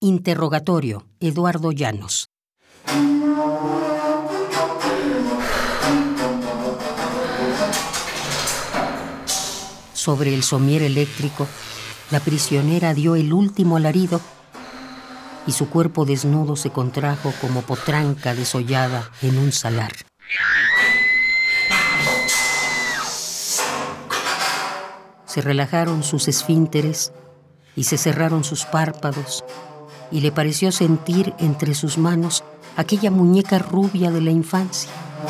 Interrogatorio, Eduardo Llanos. Sobre el somier eléctrico, la prisionera dio el último alarido y su cuerpo desnudo se contrajo como potranca desollada en un salar. Se relajaron sus esfínteres y se cerraron sus párpados, y le pareció sentir entre sus manos aquella muñeca rubia de la infancia.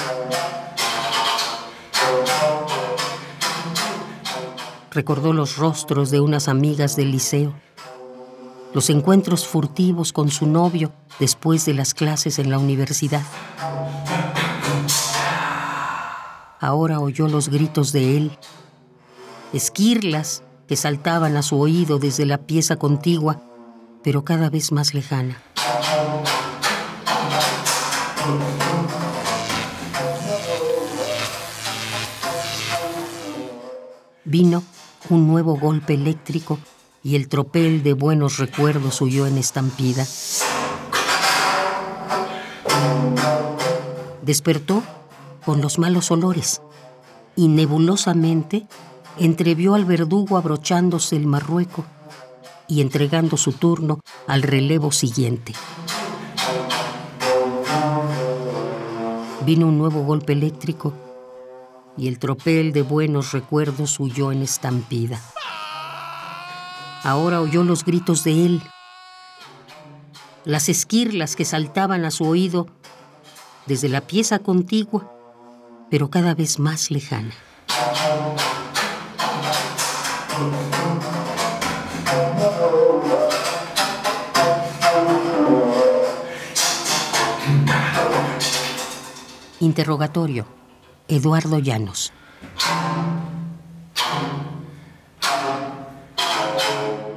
Recordó los rostros de unas amigas del liceo, los encuentros furtivos con su novio después de las clases en la universidad. Ahora oyó los gritos de él, esquirlas que saltaban a su oído desde la pieza contigua, pero cada vez más lejana. Vino un nuevo golpe eléctrico y el tropel de buenos recuerdos huyó en estampida. Despertó con los malos olores y nebulosamente entrevió al verdugo abrochándose el marrueco y entregando su turno al relevo siguiente. Vino un nuevo golpe eléctrico y el tropel de buenos recuerdos huyó en estampida. Ahora oyó los gritos de él, las esquirlas que saltaban a su oído desde la pieza contigua, pero cada vez más lejana. Interrogatorio, Eduardo Llanos.